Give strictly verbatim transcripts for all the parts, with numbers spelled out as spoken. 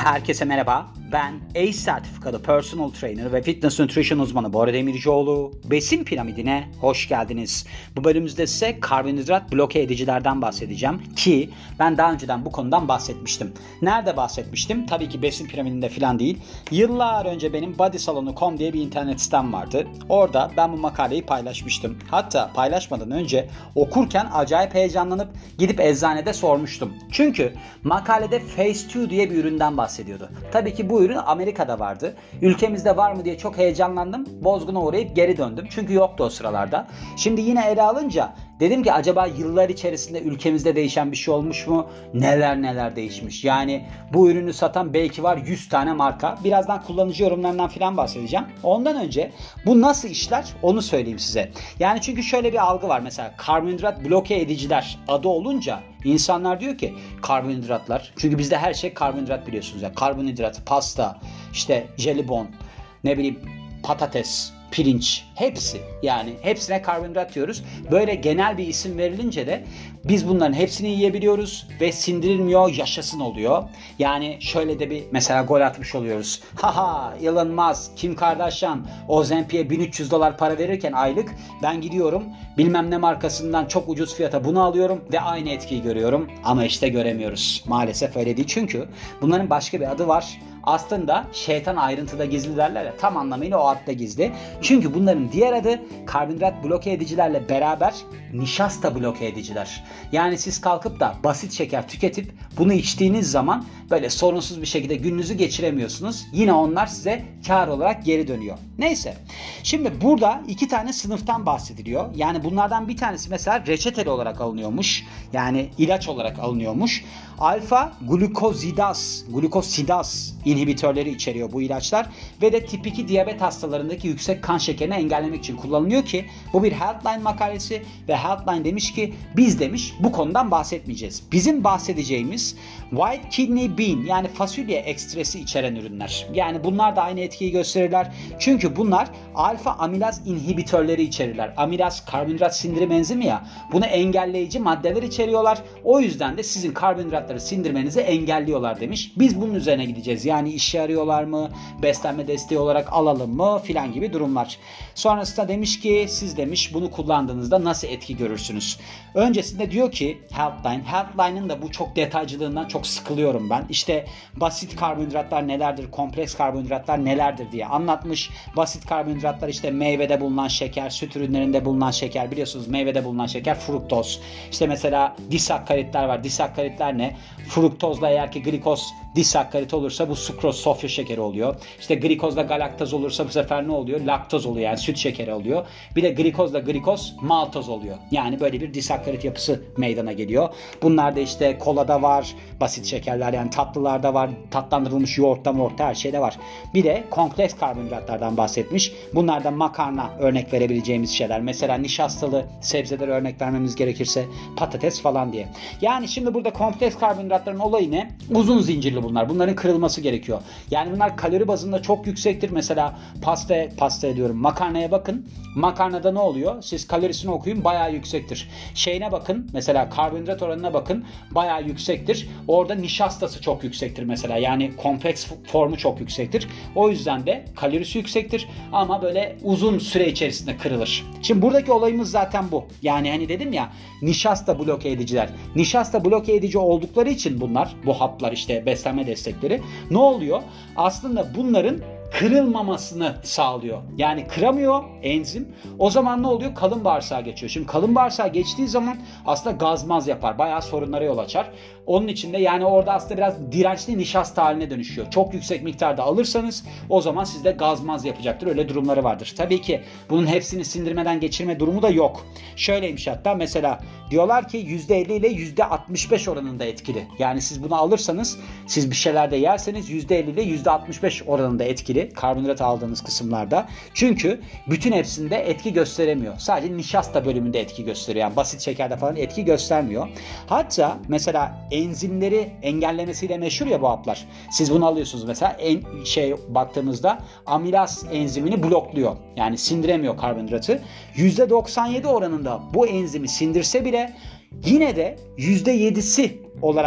Herkese merhaba. Ben A C E sertifikalı personal trainer ve fitness nutrition uzmanı Bora Demircioğlu. Besin piramidine hoş geldiniz. Bu bölümümüzde size karbonhidrat bloke edicilerden bahsedeceğim ki ben daha önceden bu konudan bahsetmiştim. Nerede bahsetmiştim? Tabii ki besin piramidinde falan değil. Yıllar önce benim bodysalonu nokta com diye bir internet sitem vardı. Orada ben bu makaleyi paylaşmıştım. Hatta paylaşmadan önce okurken acayip heyecanlanıp gidip eczanede sormuştum. Çünkü makalede Phase iki diye bir üründen bahsediyordu. Tabii ki bu ürün Amerika'da vardı. Ülkemizde var mı diye çok heyecanlandım. Bozguna uğrayıp geri döndüm. Çünkü yoktu o sıralarda. Şimdi yine ele alınca dedim ki acaba yıllar içerisinde ülkemizde değişen bir şey olmuş mu? Neler neler değişmiş. Yani bu ürünü satan belki var yüz tane marka. Birazdan kullanıcı yorumlarından falan bahsedeceğim. Ondan önce bu nasıl işler onu söyleyeyim size. Yani çünkü şöyle bir algı var. Mesela karbonhidrat bloke ediciler adı olunca insanlar diyor ki karbonhidratlar. Çünkü bizde her şey karbonhidrat biliyorsunuz. Yani karbonhidrat, pasta, işte jelibon, ne bileyim patates, pirinç, hepsi, yani hepsine karbonhidrat diyoruz. Böyle genel bir isim verilince de biz bunların hepsini yiyebiliyoruz ve sindirilmiyor, yaşasın oluyor. Yani şöyle de bir mesela gol atmış oluyoruz. Haha, Elon Musk, Kim Kardashian Ozempic'e bin üç yüz dolar para verirken aylık ben gidiyorum bilmem ne markasından çok ucuz fiyata bunu alıyorum ve aynı etkiyi görüyorum. Ama işte göremiyoruz. Maalesef öyle değil, çünkü bunların başka bir adı var. Aslında şeytan ayrıntıda gizli derler ya, tam anlamıyla o adda gizli. Çünkü bunların diğer adı karbonhidrat bloke edicilerle beraber nişasta bloke ediciler. Yani siz kalkıp da basit şeker tüketip bunu içtiğiniz zaman böyle sorunsuz bir şekilde gününüzü geçiremiyorsunuz. Yine onlar size kar olarak geri dönüyor. Neyse. Şimdi burada iki tane sınıftan bahsediliyor. Yani bunlardan bir tanesi mesela reçeteli olarak alınıyormuş. Yani ilaç olarak alınıyormuş. Alfa glukosidaz, glukosidaz inhibitörleri içeriyor bu ilaçlar ve de tip iki diyabet hastalarındaki yüksek kan şekerini engellemek için kullanılıyor ki bu bir Healthline makalesi ve Healthline demiş ki biz demiş bu konudan bahsetmeyeceğiz. Bizim bahsedeceğimiz white kidney bean yani fasulye ekstresi içeren ürünler. Yani bunlar da aynı etkiyi gösterirler. Çünkü bunlar alfa amilaz inhibitörleri içerirler. Amilaz karbonhidrat sindirim enzimi ya. Bunu engelleyici maddeler içeriyorlar. O yüzden de sizin karbonhidratları sindirmenizi engelliyorlar demiş. Biz bunun üzerine gideceğiz. Yani işe yarıyorlar mı? Beslenme desteği olarak alalım mı? Filan gibi durumlar. Sonrasında demiş ki siz demiş bunu kullandığınızda nasıl etki görürsünüz? Öncesinde diyor ki Healthline. Healthline'ın da bu çok detaycılığından çok sıkılıyorum ben. İşte basit karbonhidratlar nelerdir? Kompleks karbonhidratlar nelerdir diye anlatmış. Basit karbonhidratlar işte meyvede bulunan şeker, süt ürünlerinde bulunan şeker. Biliyorsunuz meyvede bulunan şeker fruktoz. İşte mesela disakkaritler var. Disakkaritler ne? Fruktozla eğer ki glikoz disakkarit olursa bu sukroz, sofya şekeri oluyor. İşte glikozla galaktaz olursa bu sefer ne oluyor? Laktoz oluyor, yani süt şekeri oluyor. Bir de glikozla glikoz maltoz oluyor. Yani böyle bir disakkarit yapısı meydana geliyor. Bunlar da işte kolada var, basit şekerler yani tatlılarda var, tatlandırılmış yoğurtta mortta her şeyde var. Bir de kompleks karbonhidratlardan bahsetmiş. Bunlardan makarna örnek verebileceğimiz şeyler. Mesela nişastalı sebzeler örnek vermemiz gerekirse patates falan diye. Yani şimdi burada kompleks karbonhidratların olayı ne? Uzun zincirli bunlar. Bunların kırılması gerekiyor. Yani bunlar kalori bazında çok yüksektir. Mesela pasta, pasta diyorum makarnaya bakın. Makarnada ne oluyor? Siz kalorisini okuyun, bayağı yüksektir. Şeyine bakın. Mesela karbonhidrat oranına bakın. Bayağı yüksektir. Orada nişastası çok yüksektir mesela. Yani kompleks formu çok yüksektir. O yüzden de kalorisi yüksektir. Ama böyle uzun süre içerisinde kırılır. Şimdi buradaki olayımız zaten bu. Yani hani dedim ya nişasta bloke ediciler. Nişasta bloke edici oldukları için bunlar, bu haplar işte beslenme destekleri ne oluyor? Aslında bunların kırılmamasını sağlıyor. Yani kıramıyor enzim. O zaman ne oluyor? Kalın bağırsağa geçiyor. Şimdi kalın bağırsağa geçtiği zaman aslında gazmaz yapar. Bayağı sorunlara yol açar. Onun için de yani orada aslında biraz dirençli nişasta haline dönüşüyor. Çok yüksek miktarda alırsanız o zaman sizde gazmaz yapacaktır. Öyle durumları vardır. Tabii ki bunun hepsini sindirmeden geçirme durumu da yok. Şöyleymiş hatta mesela diyorlar ki yüzde elli ile yüzde altmış beş oranında etkili. Yani siz bunu alırsanız siz bir şeyler de yerseniz yüzde elli ile yüzde altmış beş oranında etkili karbonhidrat aldığınız kısımlarda. Çünkü bütün hepsinde etki gösteremiyor. Sadece nişasta bölümünde etki gösteriyor. Yani basit şekerde falan etki göstermiyor. Hatta mesela enzimleri engellemesiyle meşhur ya bu haplar. Siz bunu alıyorsunuz mesela en şey baktığımızda amilaz enzimini blokluyor. Yani sindiremiyor karbonhidratı. yüzde doksan yedi oranında bu enzimi sindirse bile yine de yüzde yedisi olarak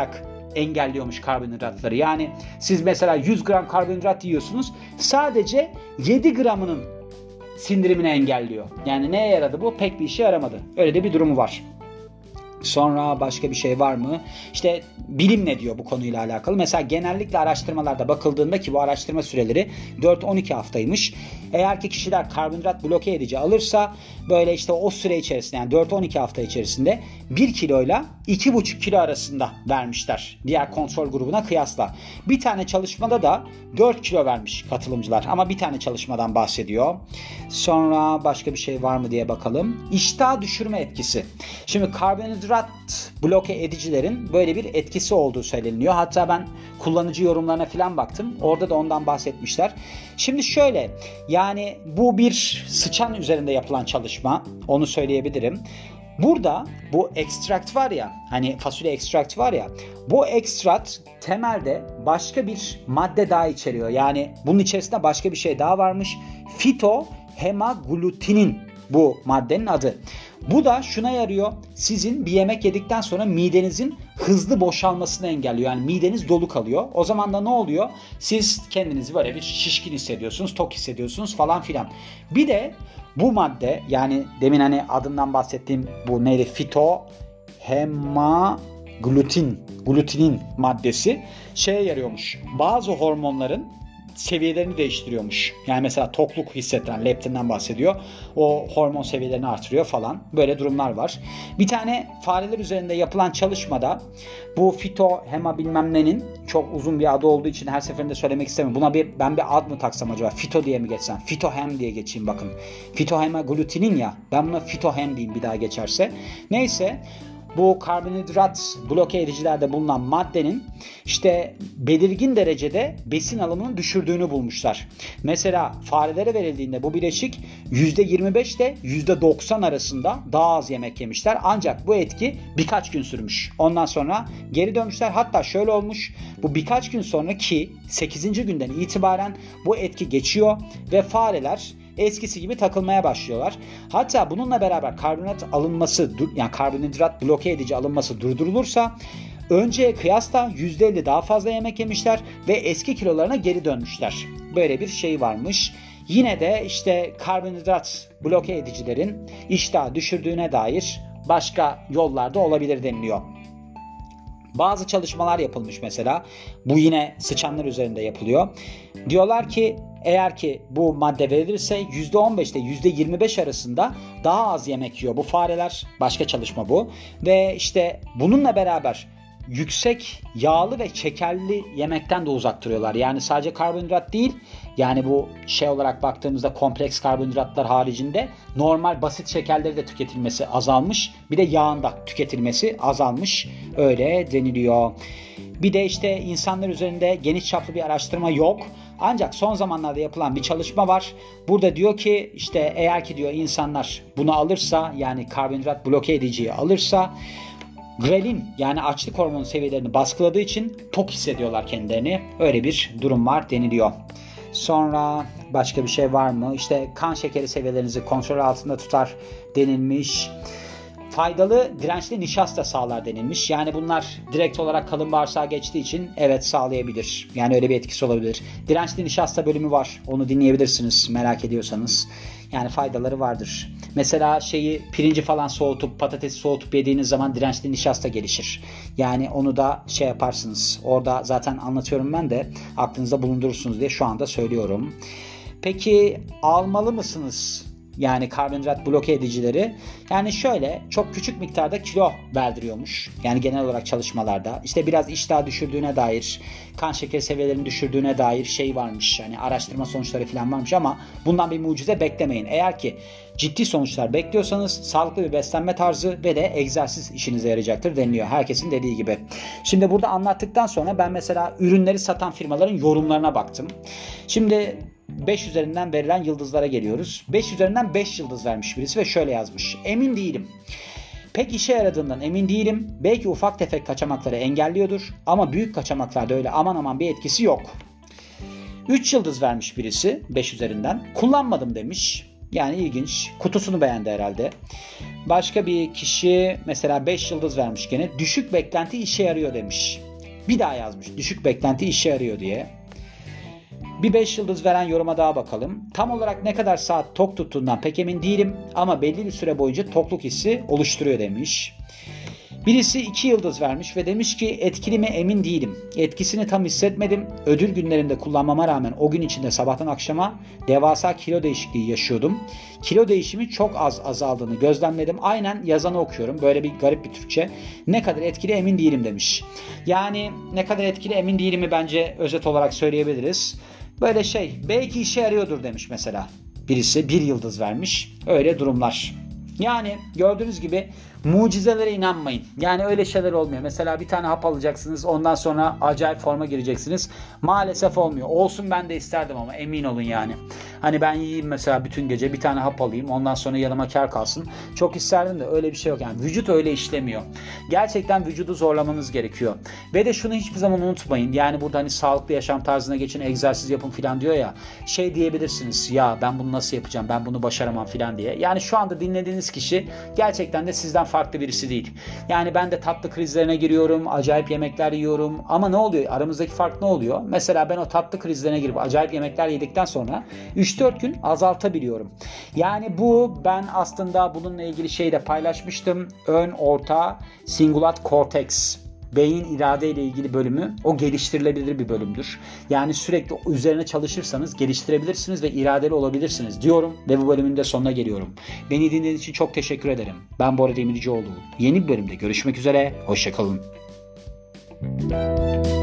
engelliyormuş karbonhidratları. Yani siz mesela yüz gram karbonhidrat yiyorsunuz. Sadece yedi gramının sindirimini engelliyor. Yani neye yaradı bu? Pek bir işe yaramadı. Öyle de bir durumu var. Sonra başka bir şey var mı? İşte bilim ne diyor bu konuyla alakalı? Mesela genellikle araştırmalarda bakıldığında ki bu araştırma süreleri dört on iki haftaymış. Eğer ki kişiler karbonhidrat bloke edici alırsa böyle işte o süre içerisinde yani dört on iki hafta içerisinde bir kiloyla iki buçuk kilo arasında vermişler. Diğer kontrol grubuna kıyasla. Bir tane çalışmada da dört kilo vermiş katılımcılar. Ama bir tane çalışmadan bahsediyor. Sonra başka bir şey var mı diye bakalım. İştah düşürme etkisi. Şimdi karbonhidrat bloke edicilerin böyle bir etkisi olduğu söyleniyor. Hatta ben kullanıcı yorumlarına falan baktım. Orada da ondan bahsetmişler. Şimdi şöyle yani bu bir sıçan üzerinde yapılan çalışma. Onu söyleyebilirim. Burada bu ekstrakt var ya hani fasulye ekstrakt var ya bu ekstrakt temelde başka bir madde daha içeriyor. Yani bunun içerisinde başka bir şey daha varmış. Fitohemaglutinin bu maddenin adı. Bu da şuna yarıyor. Sizin bir yemek yedikten sonra midenizin hızlı boşalmasını engelliyor. Yani mideniz dolu kalıyor. O zaman da ne oluyor? Siz kendinizi böyle bir şişkin hissediyorsunuz, tok hissediyorsunuz falan filan. Bir de bu madde yani demin hani adından bahsettiğim bu neydi? Fitohemaglutin, glutinin maddesi şeye yarıyormuş. Bazı hormonların seviyelerini değiştiriyormuş. Yani mesela tokluk hissettiren leptinden bahsediyor. O hormon seviyelerini artırıyor falan. Böyle durumlar var. Bir tane fareler üzerinde yapılan çalışmada bu fitohema bilmem nenin çok uzun bir adı olduğu için her seferinde söylemek istemiyorum. Buna bir ben bir ad mı taksam acaba? Fito diye mi geçsem? Fitohem diye geçeyim bakın. Fitohemaglutinin ya. Ben buna fitohem diyeyim bir daha geçerse. Neyse bu karbonhidrat bloke edicilerde bulunan maddenin işte belirgin derecede besin alımını düşürdüğünü bulmuşlar. Mesela farelere verildiğinde bu bileşik yüzde yirmi beş ile yüzde doksan arasında daha az yemek yemişler. Ancak bu etki birkaç gün sürmüş. Ondan sonra geri dönmüşler. Hatta şöyle olmuş. Bu birkaç gün sonra ki sekizinci günden itibaren bu etki geçiyor ve fareler eskisi gibi takılmaya başlıyorlar. Hatta bununla beraber karbonhidrat alınması yani karbonhidrat bloke edici alınması durdurulursa önceye kıyasla yüzde elli daha fazla yemek yemişler ve eski kilolarına geri dönmüşler. Böyle bir şey varmış. Yine de işte karbonhidrat bloke edicilerin iştahı düşürdüğüne dair başka yollarda olabilir deniliyor. Bazı çalışmalar yapılmış mesela. Bu yine sıçanlar üzerinde yapılıyor. Diyorlar ki eğer ki bu madde verilirse yüzde on beş ile yüzde yirmi beş arasında daha az yemek yiyor bu fareler. Başka çalışma bu. Ve işte bununla beraber yüksek yağlı ve şekerli yemekten de uzak duruyorlar. Yani sadece karbonhidrat değil, yani bu şey olarak baktığımızda kompleks karbonhidratlar haricinde normal basit şekerleri de tüketilmesi azalmış. Bir de yağın da tüketilmesi azalmış. Öyle deniliyor. Bir de işte insanlar üzerinde geniş çaplı bir araştırma yok. Ancak son zamanlarda yapılan bir çalışma var. Burada diyor ki işte eğer ki diyor insanlar bunu alırsa yani karbonhidrat bloke ediciyi alırsa grelin yani açlık hormonu seviyelerini baskıladığı için tok hissediyorlar kendilerini. Öyle bir durum var deniliyor. Sonra başka bir şey var mı? İşte kan şekeri seviyelerinizi kontrol altında tutar denilmiş. Faydalı dirençli nişasta sağlar denilmiş. Yani bunlar direkt olarak kalın bağırsağa geçtiği için evet sağlayabilir. Yani öyle bir etkisi olabilir. Dirençli nişasta bölümü var. Onu dinleyebilirsiniz merak ediyorsanız. Yani faydaları vardır. Mesela şeyi pirinci falan soğutup patatesi soğutup yediğiniz zaman dirençli nişasta gelişir. Yani onu da şey yaparsınız. Orada zaten anlatıyorum ben de aklınızda bulundurursunuz diye şu anda söylüyorum. Peki almalı mısınız? Yani karbonhidrat bloke edicileri. Yani şöyle çok küçük miktarda kilo verdiriyormuş. Yani genel olarak çalışmalarda. İşte biraz iştah düşürdüğüne dair, kan şeker seviyelerini düşürdüğüne dair şey varmış. Yani araştırma sonuçları falan varmış ama bundan bir mucize beklemeyin. Eğer ki ciddi sonuçlar bekliyorsanız sağlıklı bir beslenme tarzı ve de egzersiz işinize yarayacaktır deniliyor. Herkesin dediği gibi. Şimdi burada anlattıktan sonra ben mesela ürünleri satan firmaların yorumlarına baktım. Şimdi beş üzerinden verilen yıldızlara geliyoruz. beş üzerinden beş yıldız vermiş birisi ve şöyle yazmış. Emin değilim. Pek işe yaradığından emin değilim. Belki ufak tefek kaçamakları engelliyordur. Ama büyük kaçamaklarda öyle aman aman bir etkisi yok. üç yıldız vermiş birisi beş üzerinden. Kullanmadım demiş. Yani ilginç. Kutusunu beğendi herhalde. Başka bir kişi mesela beş yıldız vermiş gene. Düşük beklenti işe yarıyor demiş. Bir daha yazmış. Düşük beklenti işe yarıyor diye. Bir beş yıldız veren yoruma daha bakalım. Tam olarak ne kadar saat tok tuttuğundan pek emin değilim ama belli bir süre boyunca tokluk hissi oluşturuyor demiş. Birisi iki yıldız vermiş ve demiş ki etkili mi emin değilim. Etkisini tam hissetmedim. Ödül günlerinde kullanmama rağmen o gün içinde sabahtan akşama devasa kilo değişikliği yaşıyordum. Kilo değişimi çok az azaldığını gözlemledim. Aynen yazanı okuyorum. Böyle bir garip bir Türkçe. Ne kadar etkili emin değilim demiş. Yani ne kadar etkili emin değilimi bence özet olarak söyleyebiliriz. Böyle şey belki işe yarıyordur demiş mesela. Birisi bir yıldız vermiş. Öyle durumlar. Yani gördüğünüz gibi mucizelere inanmayın. Yani öyle şeyler olmuyor. Mesela bir tane hap alacaksınız. Ondan sonra acayip forma gireceksiniz. Maalesef olmuyor. Olsun ben de isterdim ama emin olun yani. Hani ben yiyeyim mesela bütün gece bir tane hap alayım. Ondan sonra yanıma kar kalsın. Çok isterdim de öyle bir şey yok. Yani vücut öyle işlemiyor. Gerçekten vücudu zorlamanız gerekiyor. Ve de şunu hiçbir zaman unutmayın. Yani burada hani sağlıklı yaşam tarzına geçin, egzersiz yapın falan diyor ya. Şey diyebilirsiniz. Ya ben bunu nasıl yapacağım? Ben bunu başaramam falan diye. Yani şu anda dinlediğiniz kişi gerçekten de sizden farklı birisi değil. Yani ben de tatlı krizlerine giriyorum. Acayip yemekler yiyorum. Ama ne oluyor? Aramızdaki fark ne oluyor? Mesela ben o tatlı krizlerine girip acayip yemekler yedikten sonra üç dört gün azaltabiliyorum. Yani bu ben aslında bununla ilgili şey de paylaşmıştım. Ön orta singulat cortex beyin irade ile ilgili bölümü o geliştirilebilir bir bölümdür. Yani sürekli üzerine çalışırsanız geliştirebilirsiniz ve iradeli olabilirsiniz diyorum ve bu bölümün de sonuna geliyorum. Beni dinlediğiniz için çok teşekkür ederim. Ben Bora Demircioğlu. Yeni bir bölümde görüşmek üzere. Hoşça kalın.